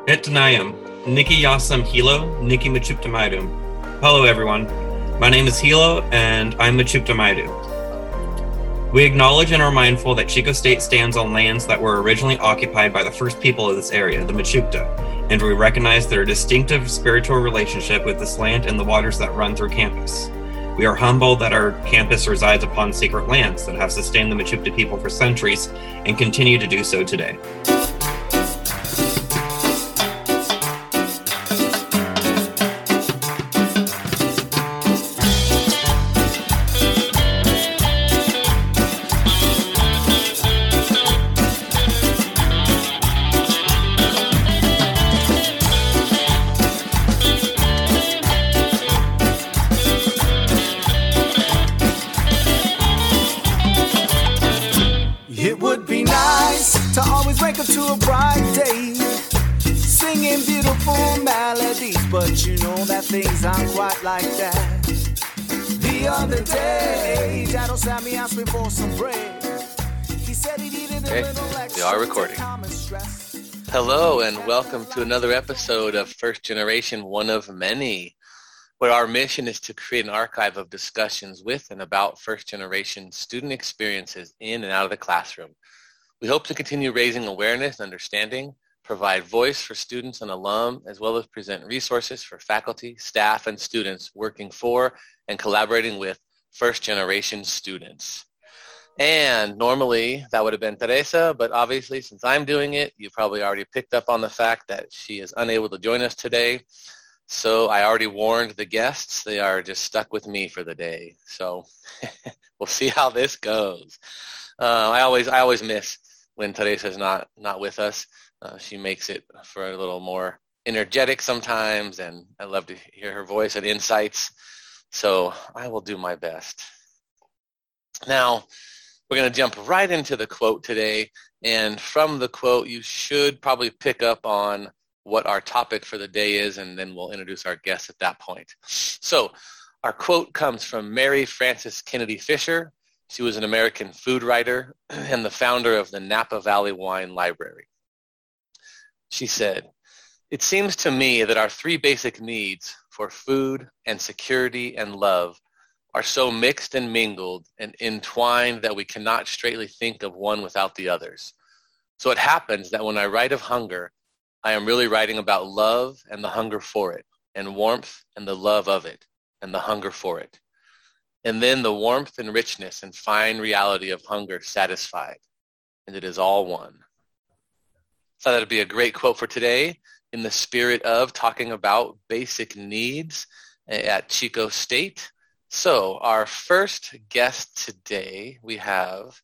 Etnayam, Niki Yasam Hilo, Niki Machuptamaidum. Hello everyone, my name is Hilo and I'm Machuptamaidu. We acknowledge and are mindful that Chico State stands on lands that were originally occupied by the first people of this area, the Machupta, and we recognize their distinctive spiritual relationship with this land and the waters that run through campus. We are humbled that our campus resides upon sacred lands that have sustained the Machupta people for centuries and continue to do so today. Things aren't quite like that. The other day, Dad sat me asking for some bread. He said he needed a little extra. We are recording. Hello and welcome to another episode of First Generation, one of many, where our mission is to create an archive of discussions with and about first generation student experiences in and out of the classroom. We hope to continue raising awareness and understanding, provide voice for students and alum, as well as present resources for faculty, staff, and students working for and collaborating with first-generation students. And normally that would have been Teresa, but obviously since I'm doing it, you probably already picked up on the fact that she is unable to join us today. So I already warned the guests. They are just stuck with me for the day. So we'll see how this goes. I always miss when Teresa's not with us. She makes it for a little more energetic sometimes, and I love to hear her voice and insights. So I will do my best. Now, we're going to jump right into the quote today. And from the quote, you should probably pick up on what our topic for the day is, and then we'll introduce our guests at that point. So our quote comes from Mary Frances Kennedy Fisher. She was an American food writer and the founder of the Napa Valley Wine Library. She said, "It seems to me that our three basic needs for food and security and love are so mixed and mingled and entwined that we cannot straightly think of one without the others. So it happens that when I write of hunger, I am really writing about love and the hunger for it, and warmth and the love of it, and the hunger for it. And then the warmth and richness and fine reality of hunger satisfied, and it is all one." I thought that would be a great quote for today in the spirit of talking about basic needs at Chico State. So our first guest today, we have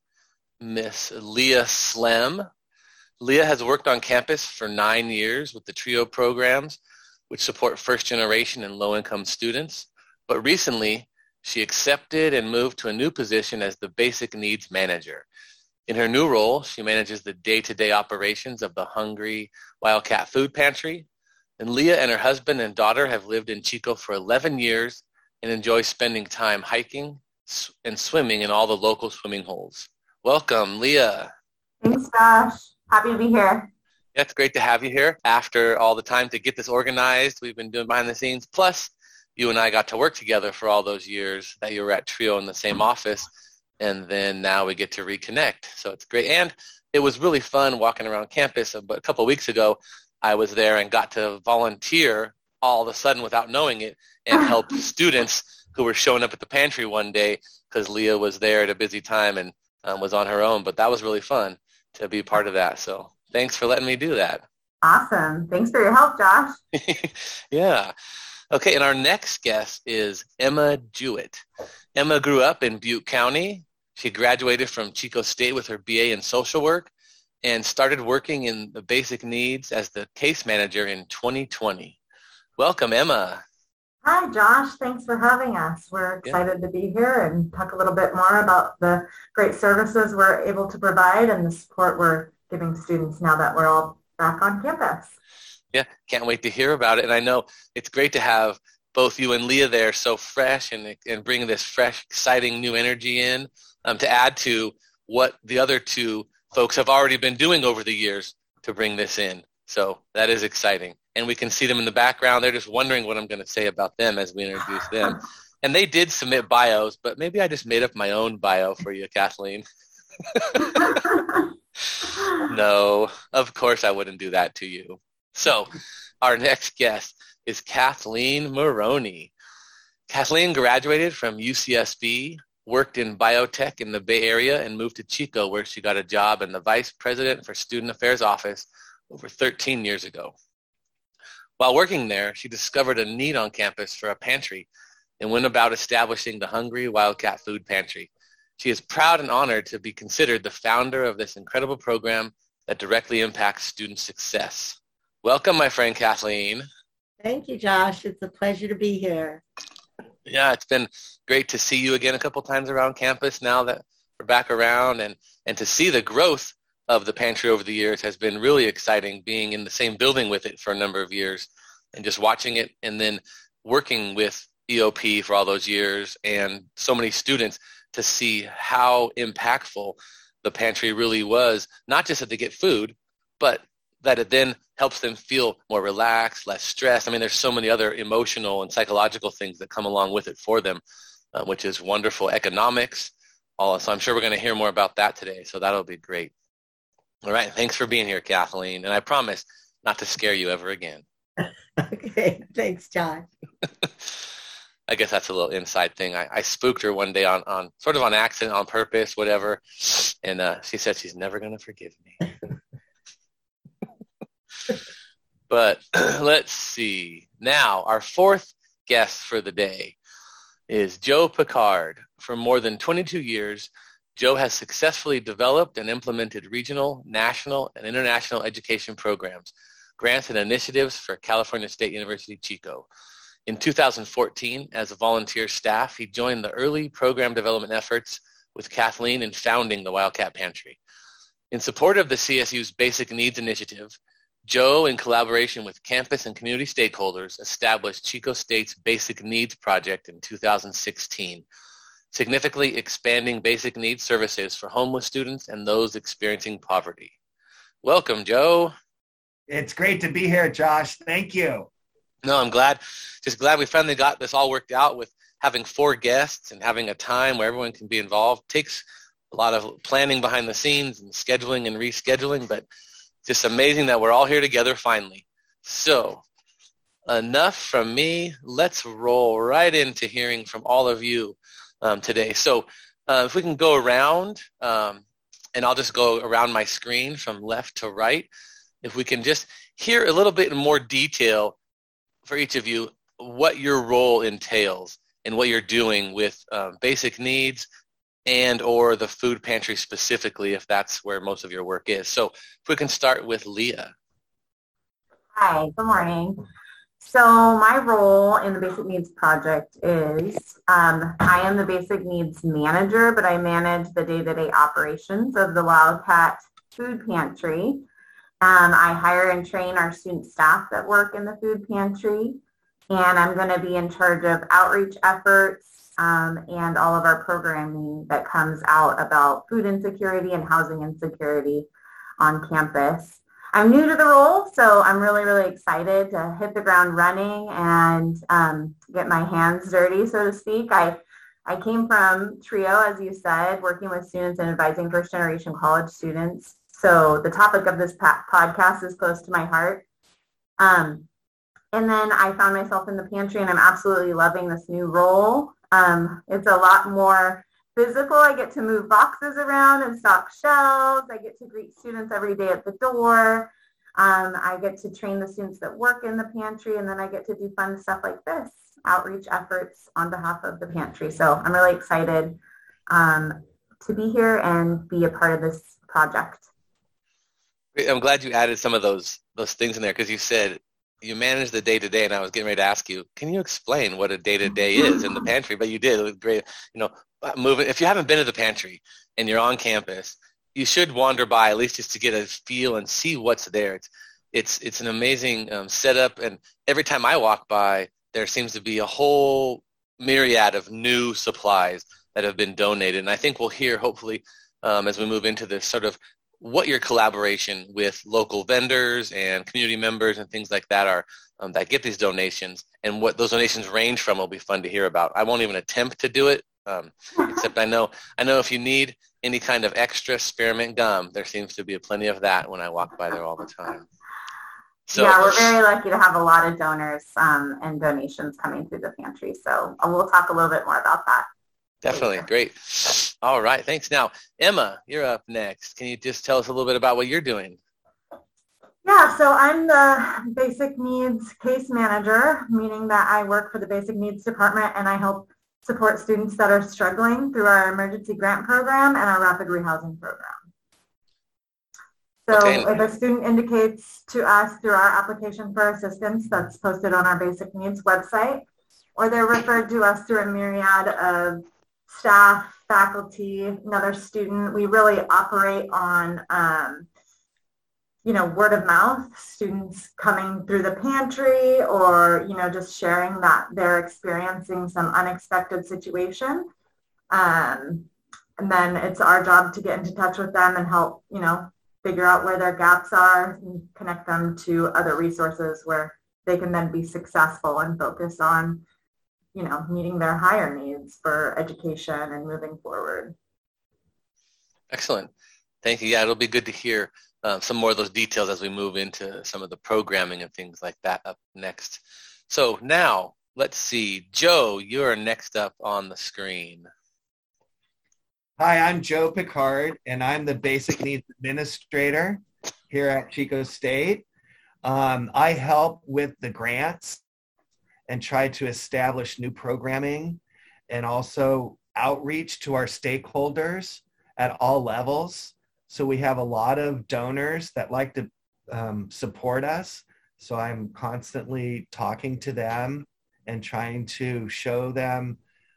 Miss Leah Slem. Leah has worked on campus for 9 years with the TRIO programs, which support first generation and low-income students. But recently, she accepted and moved to a new position as the basic needs manager. In her new role, she manages the day-to-day operations of the Hungry Wildcat Food Pantry. And Leah and her husband and daughter have lived in Chico for 11 years and enjoy spending time hiking and swimming in all the local swimming holes. Welcome, Leah. Thanks, Josh. Happy to be here. Yeah, it's great to have you here. After all the time to get this organized, we've been doing behind the scenes. Plus, you and I got to work together for all those years that you were at TRIO in the same office. And then now we get to reconnect. So it's great. And it was really fun walking around campus. But a couple of weeks ago, I was there and got to volunteer all of a sudden without knowing it and help students who were showing up at the pantry one day because Leah was there at a busy time and was on her own. But that was really fun to be part of that. So thanks for letting me do that. Awesome. Thanks for your help, Josh. Yeah. Okay, and our next guest is Emma Jewett. Emma grew up in Butte County. She graduated from Chico State with her BA in social work and started working in the basic needs as the case manager in 2020. Welcome, Emma. Hi, Josh. Thanks for having us. We're excited to be here and talk a little bit more about the great services we're able to provide and the support we're giving students now that we're all back on campus. Yeah, can't wait to hear about it. And I know it's great to have both you and Leah there so fresh and bring this fresh, exciting new energy in to add to what the other two folks have already been doing over the years to bring this in. So that is exciting. And we can see them in the background. They're just wondering what I'm going to say about them as we introduce them. And they did submit bios, but maybe I just made up my own bio for you, Kathleen. No, of course I wouldn't do that to you. So our next guest is Kathleen Maroney. Kathleen graduated from UCSB, worked in biotech in the Bay Area, and moved to Chico, where she got a job in the Vice President for Student Affairs office over 13 years ago. While working there, she discovered a need on campus for a pantry and went about establishing the Hungry Wildcat Food Pantry. She is proud and honored to be considered the founder of this incredible program that directly impacts student success. Welcome, my friend Kathleen. Thank you, Josh. It's a pleasure to be here. Yeah, it's been great to see you again a couple times around campus now that we're back around, and to see the growth of the pantry over the years has been really exciting, being in the same building with it for a number of years and just watching it, and then working with EOP for all those years and so many students to see how impactful the pantry really was, not just that they get food, but that it then helps them feel more relaxed, less stressed. I mean, there's so many other emotional and psychological things that come along with it for them, which is wonderful. Economics, so I'm sure we're going to hear more about that today, so that'll be great. All right, thanks for being here, Kathleen, and I promise not to scare you ever again. Okay, thanks, Josh. I guess that's a little inside thing. I spooked her one day on sort of on accident, on purpose, whatever, and she said she's never going to forgive me. But let's see. Now, our fourth guest for the day is Joe Picard. For more than 22 years, Joe has successfully developed and implemented regional, national, and international education programs, grants, and initiatives for California State University, Chico. In 2014, as a volunteer staff, he joined the early program development efforts with Kathleen in founding the Wildcat Pantry. In support of the CSU's Basic Needs Initiative, Joe, in collaboration with campus and community stakeholders, established Chico State's Basic Needs Project in 2016, significantly expanding basic needs services for homeless students and those experiencing poverty. Welcome, Joe. It's great to be here, Josh. Thank you. No, I'm just glad we finally got this all worked out with having 4 guests and having a time where everyone can be involved. Takes a lot of planning behind the scenes and scheduling and rescheduling, but just amazing that we're all here together finally. So enough from me. Let's roll right into hearing from all of you today. So if we can go around, and I'll just go around my screen from left to right. If we can just hear a little bit in more detail for each of you what your role entails and what you're doing with basic needs and or the food pantry specifically, if that's where most of your work is. So if we can start with Leah. Hi, good morning. So my role in the Basic Needs Project is I am the Basic Needs Manager, but I manage the day-to-day operations of the Wildcat Food Pantry. I hire and train our student staff that work in the food pantry, and I'm going to be in charge of outreach efforts and all of our programming that comes out about food insecurity and housing insecurity on campus. I'm new to the role, so I'm really, really excited to hit the ground running and get my hands dirty, so to speak. I came from TRIO, as you said, working with students and advising first-generation college students. So the topic of this podcast is close to my heart. And then I found myself in the pantry, and I'm absolutely loving this new role. It's a lot more physical. I get to move boxes around and stock shelves. I get to greet students every day at the door. I get to train the students that work in the pantry, and then I get to do fun stuff like this, outreach efforts on behalf of the pantry. So I'm really excited to be here and be a part of this project. I'm glad you added some of those things in there, because you said you manage the day-to-day, and I was getting ready to ask you, can you explain what a day-to-day is in the pantry? But you did. It was great. Moving. If you haven't been to the pantry and you're on campus, you should wander by at least just to get a feel and see what's there. It's an amazing setup, and every time I walk by, there seems to be a whole myriad of new supplies that have been donated. And I think we'll hear, hopefully, as we move into this, sort of what your collaboration with local vendors and community members and things like that are that get these donations, and what those donations range from will be fun to hear about. I won't even attempt to do it, except I know if you need any kind of extra spearmint gum, there seems to be plenty of that when I walk by there all the time. So, yeah, we're very lucky to have a lot of donors and donations coming through the pantry. So we'll talk a little bit more about that. Definitely. Great. All right. Thanks. Now, Emma, you're up next. Can you just tell us a little bit about what you're doing? Yeah, so I'm the basic needs case manager, meaning that I work for the basic needs department and I help support students that are struggling through our emergency grant program and our rapid rehousing program. So if a student indicates to us through our application for assistance that's posted on our basic needs website, or they're referred to us through a myriad of staff, faculty, another student, we really operate on word of mouth, students coming through the pantry or, just sharing that they're experiencing some unexpected situation. And then it's our job to get into touch with them and help, figure out where their gaps are and connect them to other resources where they can then be successful and focus on, meeting their higher needs for education and moving forward. Excellent. Thank you. Yeah, it'll be good to hear some more of those details as we move into some of the programming and things like that up next. So now, let's see. Joe, you're next up on the screen. Hi, I'm Joe Picard, and I'm the Basic Needs Administrator here at Chico State. I help with the grants and try to establish new programming and also outreach to our stakeholders at all levels. So we have a lot of donors that like to support us. So I'm constantly talking to them and trying to show them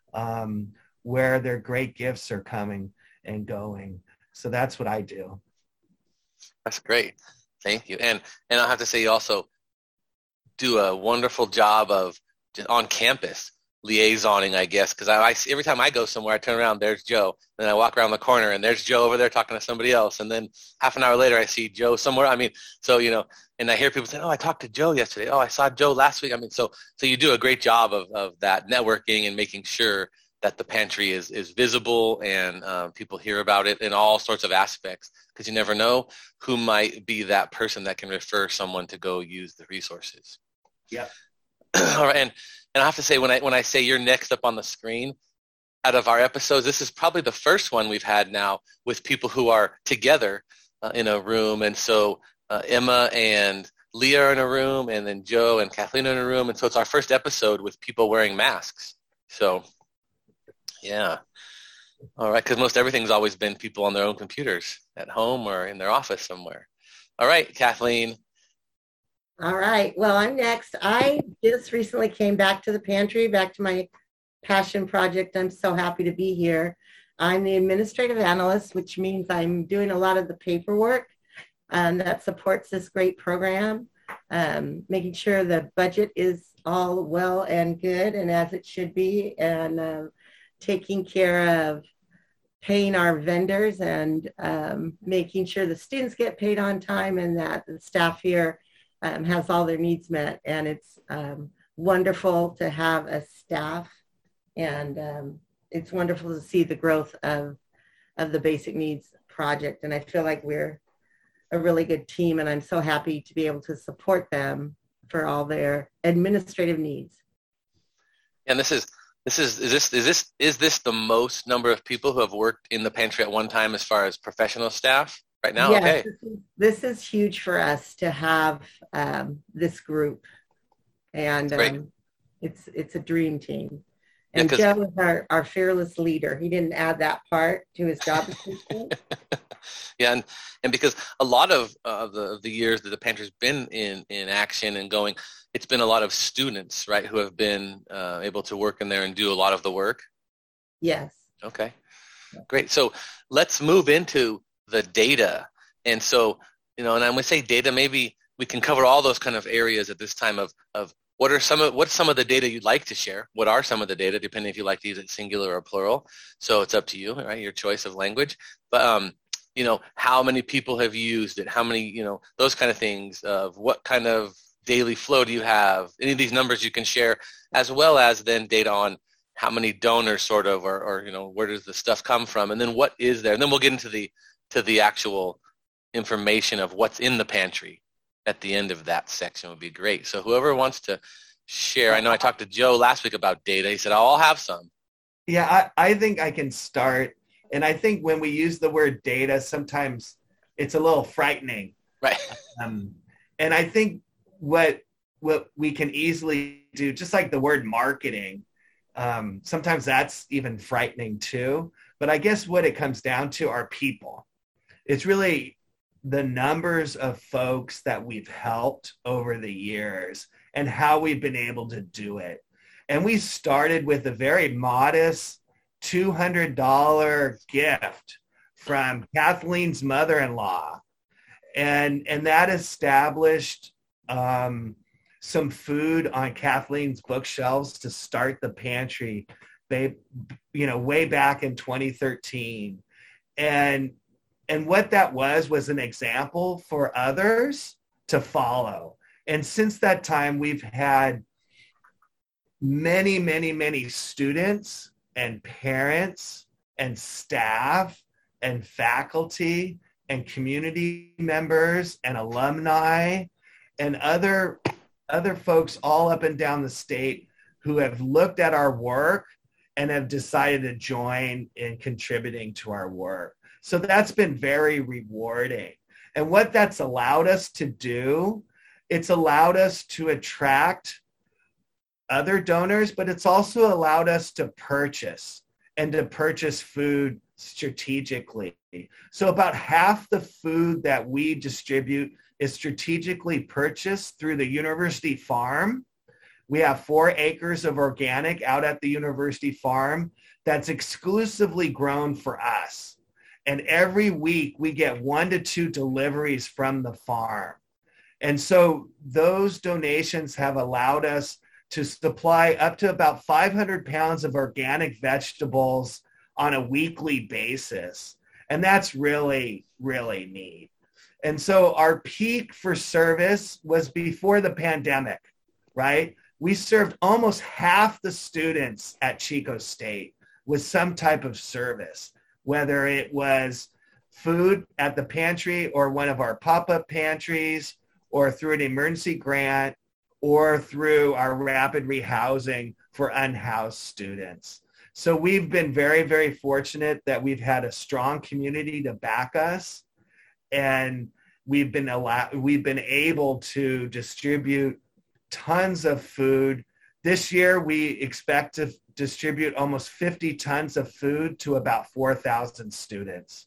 where their great gifts are coming and going. So that's what I do. That's great. Thank you. And I'll have to say you also do a wonderful job of just on campus liaisoning, I guess, because I every time I go somewhere, I turn around, there's Joe. Then I walk around the corner, and there's Joe over there talking to somebody else. And then half an hour later, I see Joe somewhere. I mean, so, and I hear people say, oh, I talked to Joe yesterday. Oh, I saw Joe last week. I mean, so you do a great job of that networking and making sure that the pantry is visible and people hear about it in all sorts of aspects, because you never know who might be that person that can refer someone to go use the resources. Yeah. All right, and I have to say, when I say you're next up on the screen, out of our episodes, this is probably the first one we've had now with people who are together in a room. And so Emma and Leah are in a room, and then Joe and Kathleen are in a room. And so it's our first episode with people wearing masks. So, yeah. All right, because most everything's always been people on their own computers at home or in their office somewhere. All right, Kathleen. All right. Well, I'm next. I just recently came back to the pantry, back to my passion project. I'm so happy to be here. I'm the administrative analyst, which means I'm doing a lot of the paperwork that supports this great program, making sure the budget is all well and good and as it should be, and taking care of paying our vendors and making sure the students get paid on time and that the staff here has all their needs met. And it's wonderful to have a staff, and it's wonderful to see the growth of the Basic Needs Project. And I feel like we're a really good team, and I'm so happy to be able to support them for all their administrative needs. And is this the most number of people who have worked in the pantry at one time as far as professional staff right now? Yes, okay. This is huge for us to have this group, and it's a dream team. And Joe is our fearless leader. He didn't add that part to his job description. Yeah, and because a lot of the years that the pantry's been in action and going, it's been a lot of students, right, who have been able to work in there and do a lot of the work? Yes. Okay, great. So let's move into the data. And so, and I'm going to say data, maybe we can cover all those kind of areas at this time of what's some of the data you'd like to share? What are some of the data, depending if you like to use it singular or plural? So it's up to you, right? Your choice of language. But how many people have used it, how many, those kind of things, of what kind of daily flow do you have, any of these numbers you can share, as well as then data on how many donors sort of, or where does the stuff come from, and then what is there, and then we'll get into the actual information of what's in the pantry at the end of that section would be great. So whoever wants to share, I know I talked to Joe last week about data. He said, I'll have some. Yeah, I think I can start. And I think when we use the word data, sometimes it's a little frightening. Right. And I think what we can easily do, just like the word marketing, sometimes that's even frightening too. But I guess what it comes down to are people. It's really the numbers of folks that we've helped over the years and how we've been able to do it. And we started with a very modest $200 gift from Kathleen's mother-in-law. And that established some food on Kathleen's bookshelves to start the pantry, way back in 2013. And what that was an example for others to follow. And since that time, we've had many, many, many students and parents and staff and faculty and community members and alumni and other folks all up and down the state who have looked at our work and have decided to join in contributing to our work. So that's been very rewarding. And what that's allowed us to do, it's allowed us to attract other donors, but it's also allowed us to purchase food strategically. So about half the food that we distribute is strategically purchased through the university farm. We have 4 acres of organic out at the university farm that's exclusively grown for us. And every week we get 1 to 2 deliveries from the farm. And so those donations have allowed us to supply up to about 500 pounds of organic vegetables on a weekly basis. And that's really, really neat. And so our peak for service was before the pandemic, right? We served almost half the students at Chico State with some type of service, whether it was food at the pantry or one of our pop-up pantries, or through an emergency grant, or through our rapid rehousing for unhoused students. So we've been very, very fortunate that we've had a strong community to back us, and we've been able to distribute tons of food. This year, we expect to distribute almost 50 tons of food to about 4,000 students.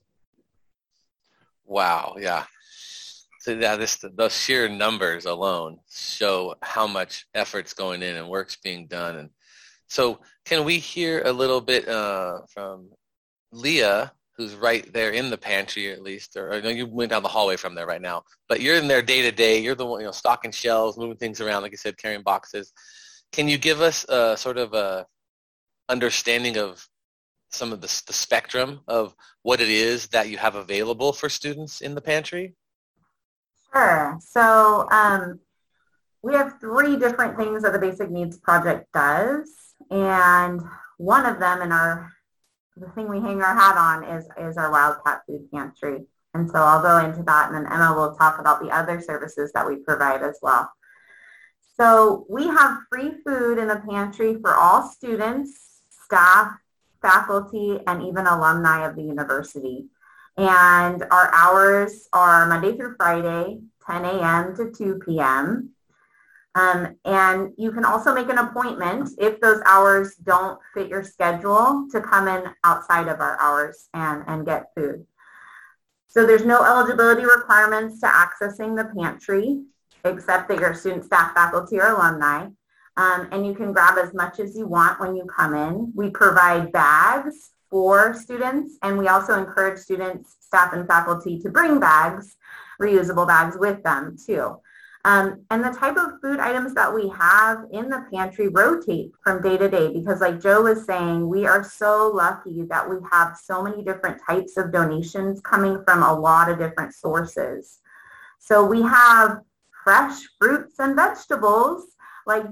Wow, yeah. So yeah, those sheer numbers alone show how much effort's going in and work's being done. And so can we hear a little bit from Leah, who's right there in the pantry, at least, or I know you went down the hallway from there right now, but you're in there day to day. You're the one, stocking shelves, moving things around, like you said, carrying boxes. Can you give us a sort of a understanding of some of the spectrum of what it is that you have available for students in the pantry? Sure. So we have 3 different things that the Basic Needs Project does. And one of them the thing we hang our hat on is our Wildcat Food Pantry. And so I'll go into that, and then Emma will talk about the other services that we provide as well. So we have free food in the pantry for all students, staff, faculty, and even alumni of the university. And our hours are Monday through Friday, 10 a.m. to 2 p.m. And you can also make an appointment if those hours don't fit your schedule to come in outside of our hours and get food. So there's no eligibility requirements to accessing the pantry, except that you're a student, staff, faculty, or alumni. And you can grab as much as you want when you come in. We provide bags for students, and we also encourage students, staff, and faculty to bring bags, reusable bags with them too. And the type of food items that we have in the pantry rotate from day to day because like Joe was saying, we are so lucky that we have so many different types of donations coming from a lot of different sources. So we have fresh fruits and vegetables, like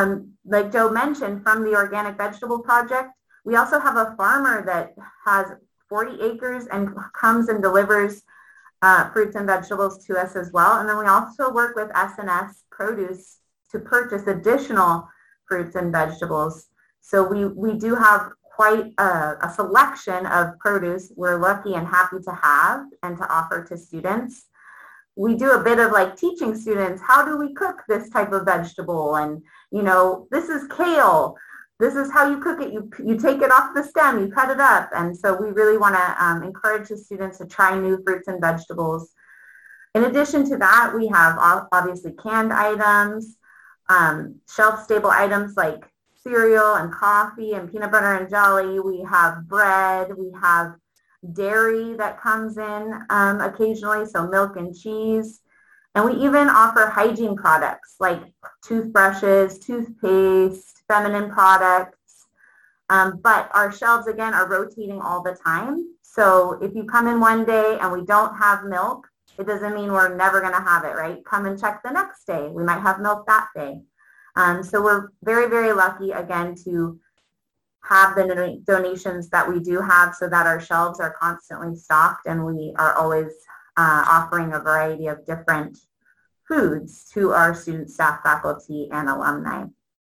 Joe mentioned, from the Organic Vegetable Project. We also have a farmer that has 40 acres and comes and delivers fruits and vegetables to us as well. And then we also work with S&S Produce to purchase additional fruits and vegetables. So we do have quite a selection of produce we're lucky and happy to have and to offer to students. We do a bit of like teaching students, how do we cook this type of vegetable? And, this is kale. This is how you cook it. You take it off the stem, you cut it up. And so we really want to encourage the students to try new fruits and vegetables. In addition to that, we have obviously canned items, shelf-stable items like cereal and coffee and peanut butter and jelly. We have bread. We have dairy that comes in occasionally, so milk and cheese. And we even offer hygiene products like toothbrushes, toothpaste, feminine products. But our shelves, again, are rotating all the time. So if you come in one day and we don't have milk, it doesn't mean we're never going to have it, right? Come and check the next day. We might have milk that day. So we're very, very lucky, again, to have the donations that we do have so that our shelves are constantly stocked and we are always offering a variety of different foods to our students, staff, faculty, and alumni.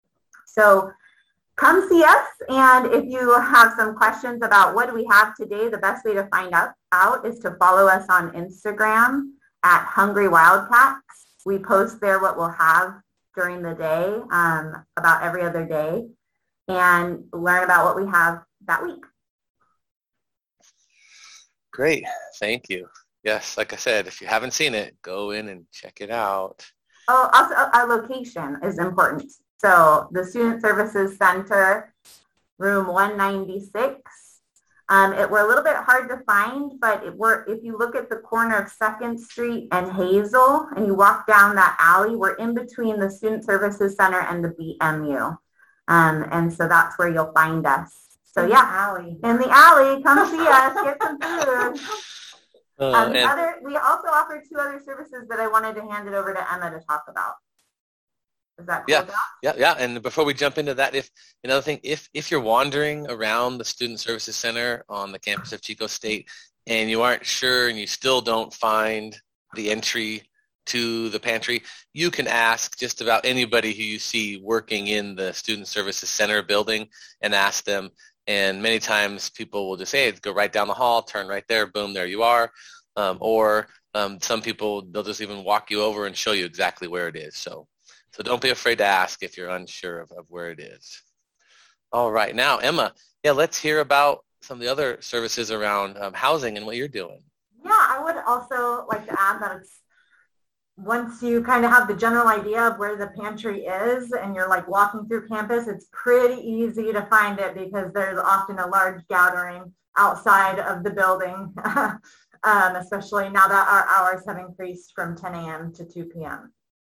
So come see us, and if you have some questions about what do we have today, the best way to find out is to follow us on Instagram at Hungry Wildcats. We post there what we'll have during the day, about every other day, and learn about what we have that week. Great, thank you. Yes, like I said, if you haven't seen it, go in and check it out. Oh, also our location is important. So the Student Services Center, room 196. We're a little bit hard to find, but if you look at the corner of 2nd Street and Hazel, and you walk down that alley, we're in between the Student Services Center and the BMU. And so that's where you'll find us. So yeah, in the alley, come see us, get some food. We also offer 2 other services that I wanted to hand it over to Emma to talk about. Is that cool? Yeah. And before we jump into that, if you're wandering around the Student Services Center on the campus of Chico State and you aren't sure and you still don't find the entry to the pantry, you can ask just about anybody who you see working in the Student Services Center building and ask them. And many times people will just say, go right down the hall, turn right there, boom, there you are. Or some people, they'll just even walk you over and show you exactly where it is. So don't be afraid to ask if you're unsure of where it is. All right. Now, Emma, let's hear about some of the other services around housing and what you're doing. Yeah, I would also like to add that once you kind of have the general idea of where the pantry is and you're like walking through campus, it's pretty easy to find it because there's often a large gathering outside of the building, especially now that our hours have increased from 10 a.m. to 2 p.m.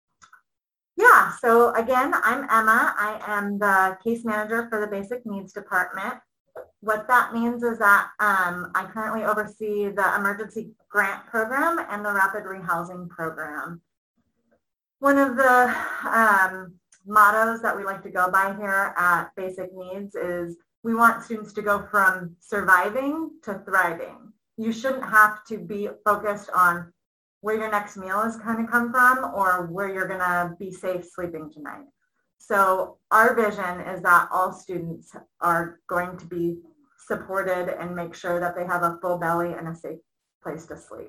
Yeah, so again, I'm Emma. I am the case manager for the Basic Needs Department. What that means is that I currently oversee the Emergency Grant Program and the Rapid Rehousing Program. One of the mottos that we like to go by here at Basic Needs is we want students to go from surviving to thriving. You shouldn't have to be focused on where your next meal is going to come from or where you're going to be safe sleeping tonight. So our vision is that all students are going to be supported and make sure that they have a full belly and a safe place to sleep.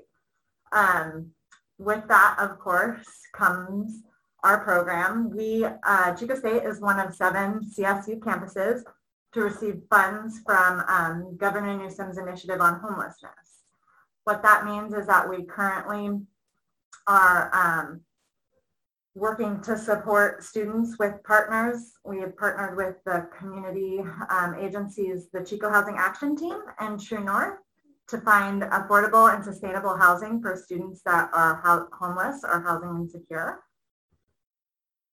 With that, of course, comes our program. Chico State is one of 7 CSU campuses to receive funds from Governor Newsom's Initiative on Homelessness. What that means is that we currently are working to support students with partners. We have partnered with the community agencies, the Chico Housing Action Team and True North, to find affordable and sustainable housing for students that are homeless or housing insecure.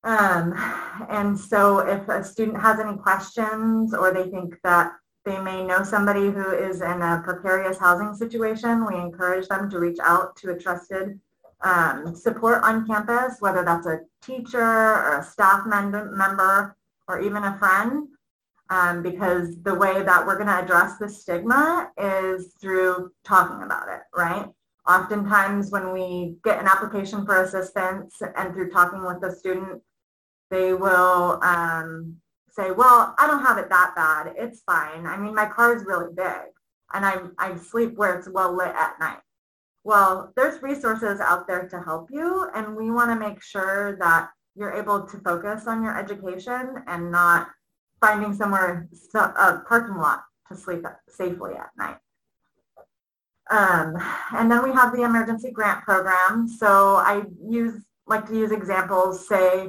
And so if a student has any questions or they think that they may know somebody who is in a precarious housing situation, we encourage them to reach out to a trusted support on campus, whether that's a teacher or a staff member or even a friend, because the way that we're going to address the stigma is through talking about it, right? Oftentimes when we get an application for assistance and through talking with the student, they will say, well, I don't have it that bad. It's fine. I mean, my car is really big and I sleep where it's well lit at night. Well, there's resources out there to help you, and we want to make sure that you're able to focus on your education and not finding somewhere, a parking lot to sleep safely at night. And then we have the emergency grant program. So I like to use examples, say,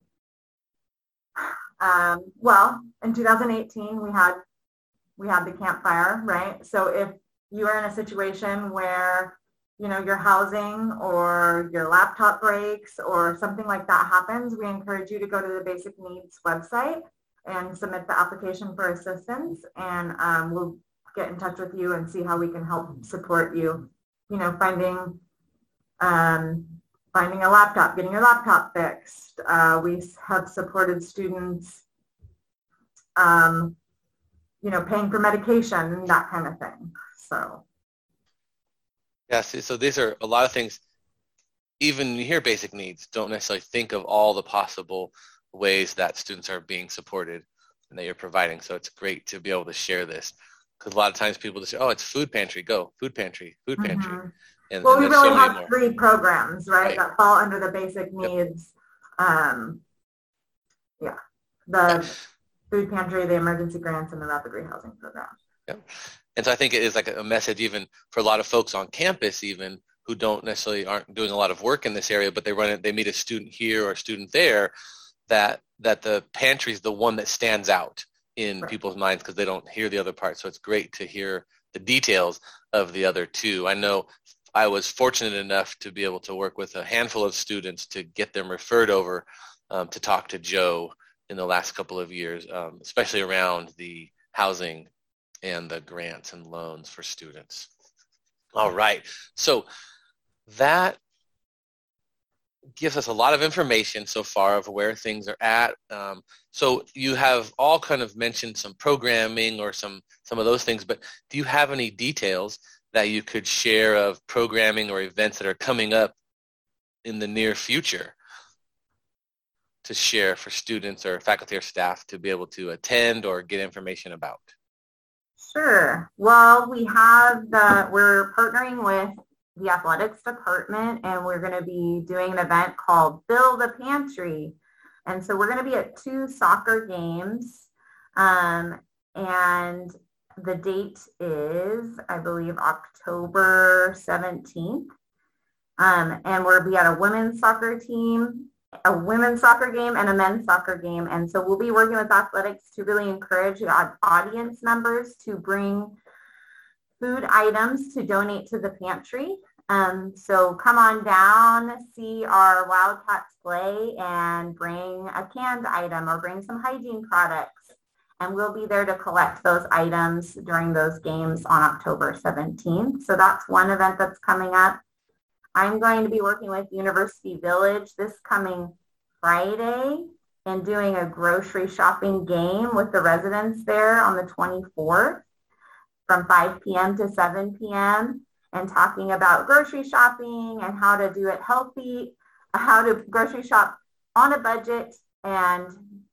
well, in 2018, we had the Camp Fire, right? So if you are in a situation where, you know, your housing or your laptop breaks or something like that happens, we encourage you to go to the Basic Needs website and submit the application for assistance, and we'll get in touch with you and see how we can help support you, you know, finding a laptop, getting your laptop fixed. We have supported students, you know, paying for medication, that kind of thing. So. Yes, so these are a lot of things. Even when you hear basic needs, don't necessarily think of all the possible ways that students are being supported and that you're providing. So it's great to be able to share this, because a lot of times people just say, oh, it's food pantry, go, food pantry, food pantry. Mm-hmm. And, well, and we really so have 3 programs, right, that fall under the basic needs. Yep. The food pantry, the emergency grants, and the rapid rehousing program. Yep. And so I think it is like a message even for a lot of folks on campus even who don't necessarily aren't doing a lot of work in this area, but they meet a student here or a student there, that the pantry is the one that stands out in people's minds because they don't hear the other part. So it's great to hear the details of the other 2. I know I was fortunate enough to be able to work with a handful of students to get them referred over to talk to Joe in the last couple of years, especially around the housing and the grants and loans for students. All right. So that gives us a lot of information so far of where things are at. So you have all kind of mentioned some programming or some of those things, but do you have any details that you could share of programming or events that are coming up in the near future to share for students or faculty or staff to be able to attend or get information about? Sure. Well, we're partnering with the athletics department, and we're going to be doing an event called Fill the Pantry. And so we're going to be at 2 soccer games, and the date is, I believe, October 17th. And we'll be at a women's soccer game and a men's soccer game. And so we'll be working with athletics to really encourage audience members to bring food items to donate to the pantry. So come on down, see our Wildcats play, and bring a canned item or bring some hygiene products. And we'll be there to collect those items during those games on October 17th. So that's one event that's coming up. I'm going to be working with University Village this coming Friday and doing a grocery shopping game with the residents there on the 24th from 5 p.m. to 7 p.m. and talking about grocery shopping and how to do it healthy, how to grocery shop on a budget and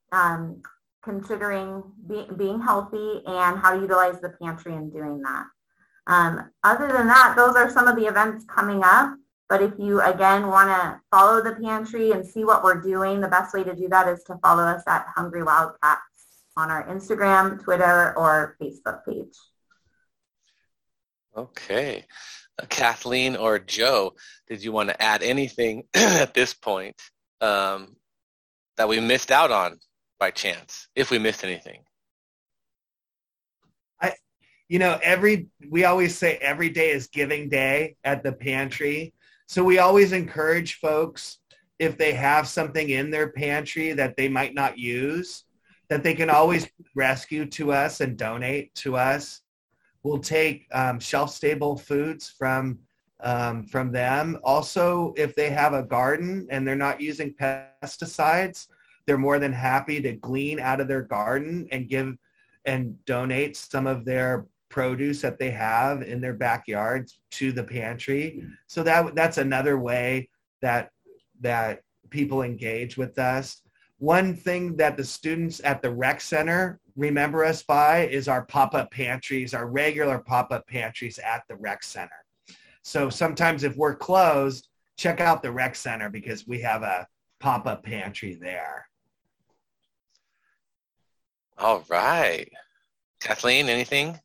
considering being healthy and how to utilize the pantry in doing that. Other than that, those are some of the events coming up. But if you, again, want to follow the pantry and see what we're doing, the best way to do that is to follow us at Hungry Wildcats on our Instagram, Twitter, or Facebook page. Okay. Kathleen or Joe, did you want to add anything at this point that we missed out on by chance, if we missed anything? We always say every day is giving day at the pantry. So we always encourage folks, if they have something in their pantry that they might not use, that they can always rescue to us and donate to us. We'll take shelf-stable foods from them. Also, if they have a garden and they're not using pesticides, they're more than happy to glean out of their garden and give and donate some of their produce that they have in their backyards to the pantry. So that's another way that people engage with us. One thing that the students at the rec center remember us by is our pop-up pantries, our regular pop-up pantries at the rec center. So sometimes if we're closed, check out the rec center because we have a pop-up pantry there. All right. Kathleen, anything?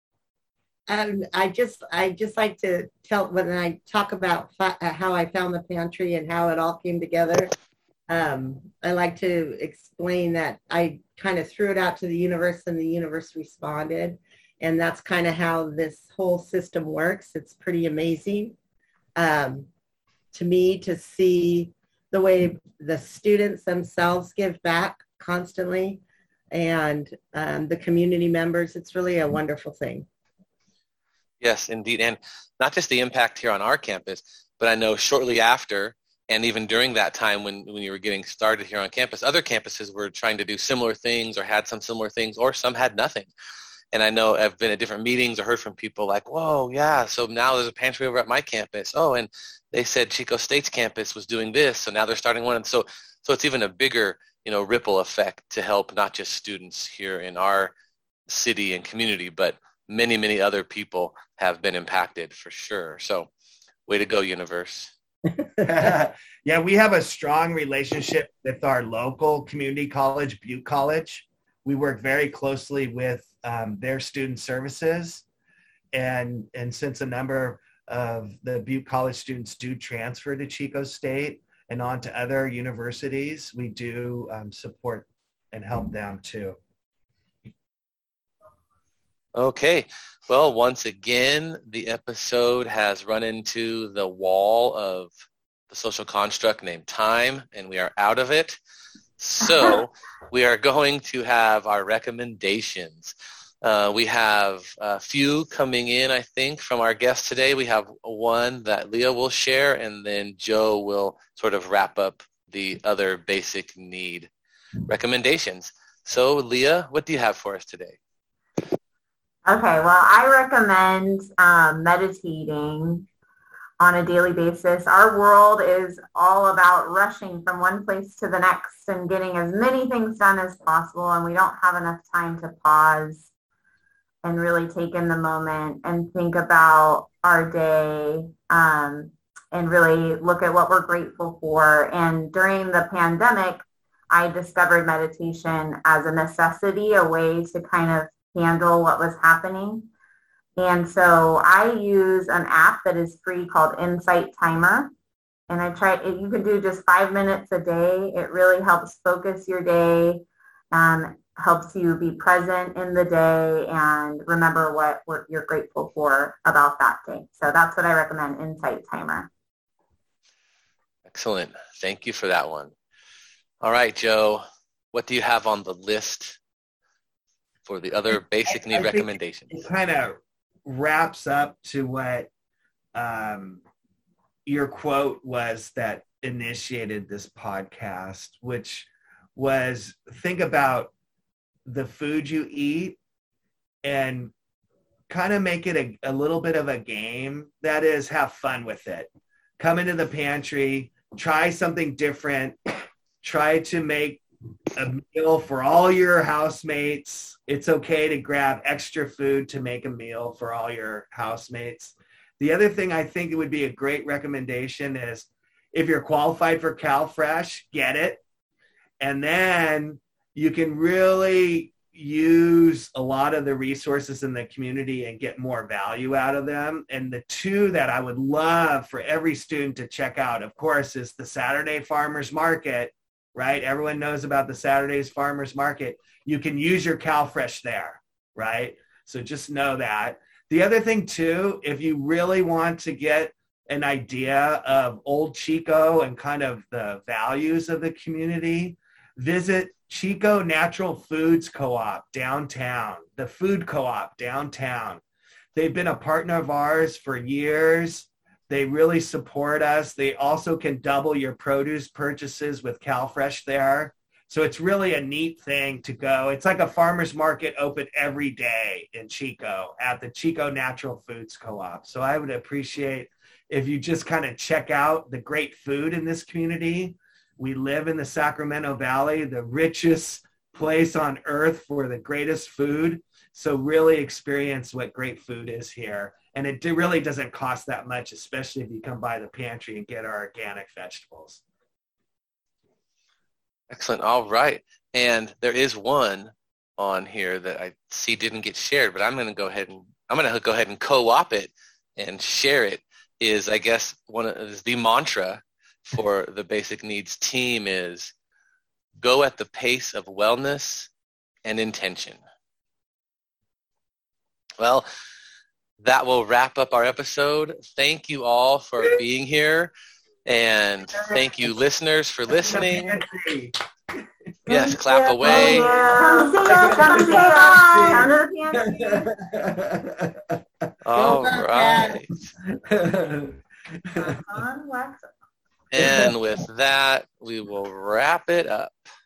I just like to tell, when I talk about how I found the pantry and how it all came together, I like to explain that I kind of threw it out to the universe and the universe responded. And that's kind of how this whole system works. It's pretty amazing to me to see the way the students themselves give back constantly and the community members. It's really a wonderful thing. Yes, indeed. And not just the impact here on our campus, but I know shortly after and even during that time when you were getting started here on campus, other campuses were trying to do similar things or had some similar things, or some had nothing. And I know I've been at different meetings or heard from people like, whoa, yeah, so now there's a pantry over at my campus. Oh, and they said Chico State's campus was doing this, so now they're starting one. And so it's even a bigger, ripple effect to help not just students here in our city and community, but many, many other people have been impacted for sure. So way to go, universe. Yeah, we have a strong relationship with our local community college, Butte College. We work very closely with their student services. And since a number of the Butte College students do transfer to Chico State and on to other universities, we do support and help them too. Okay. Well, once again, the episode has run into the wall of the social construct named time, and we are out of it. So we are going to have our recommendations. We have a few coming in, I think, from our guests today. We have one that Leah will share, and then Joe will sort of wrap up the other basic need recommendations. So, Leah, what do you have for us today? Okay, well, I recommend meditating on a daily basis. Our world is all about rushing from one place to the next and getting as many things done as possible, and we don't have enough time to pause and really take in the moment and think about our day and really look at what we're grateful for. And during the pandemic, I discovered meditation as a necessity, a way to kind of handle what was happening. And so I use an app that is free called Insight Timer. And you can do just 5 minutes a day. It really helps focus your day, helps you be present in the day and remember what you're grateful for about that day. So that's what I recommend, Insight Timer. Excellent. Thank you for that one. All right, Joe, what do you have on the list for the other basic need recommendations? It kind of wraps up to what your quote was that initiated this podcast, which was think about the food you eat and kind of make it a little bit of a game. That is, have fun with it. Come into the pantry, try something different, try to make a meal for all your housemates. It's okay to grab extra food to make a meal for all your housemates. The other thing I think it would be a great recommendation is if you're qualified for CalFresh, get it. And then you can really use a lot of the resources in the community and get more value out of them. And the two that I would love for every student to check out, of course, is the Saturday Farmers Market, right? Everyone knows about the Saturday's Farmers Market. You can use your CalFresh there, right? So just know that. The other thing too, if you really want to get an idea of Old Chico and kind of the values of the community, visit Chico Natural Foods Co-op downtown, the food co-op downtown. They've been a partner of ours for years. They really support us. They also can double your produce purchases with CalFresh there. So it's really a neat thing to go. It's like a farmer's market open every day in Chico at the Chico Natural Foods Co-op. So I would appreciate if you just kind of check out the great food in this community. We live in the Sacramento Valley, the richest place on earth for the greatest food. So really experience what great food is here. And it really doesn't cost that much, especially if you come by the pantry and get our organic vegetables. Excellent. All right. And there is one on here that I see didn't get shared, but I'm going to go ahead and co-op it and share it. Is, I guess, the mantra for the Basic Needs team is go at the pace of wellness and intention. Well, that will wrap up our episode. Thank you all for being here. And thank you, listeners, for listening. Yes, clap away. All right. And with that, we will wrap it up.